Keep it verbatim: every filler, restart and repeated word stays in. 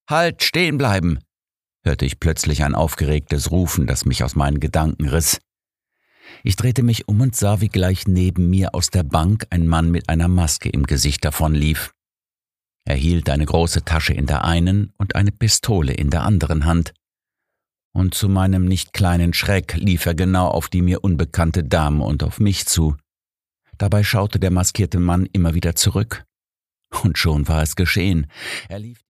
Halt, stehen bleiben!« hörte ich plötzlich ein aufgeregtes Rufen, das mich aus meinen Gedanken riss. Ich drehte mich um und sah, wie gleich neben mir aus der Bank ein Mann mit einer Maske im Gesicht davonlief. Er hielt eine große Tasche in der einen und eine Pistole in der anderen Hand. Und zu meinem nicht kleinen Schreck lief er genau auf die mir unbekannte Dame und auf mich zu. Dabei schaute der maskierte Mann immer wieder zurück. Und schon war es geschehen. Er lief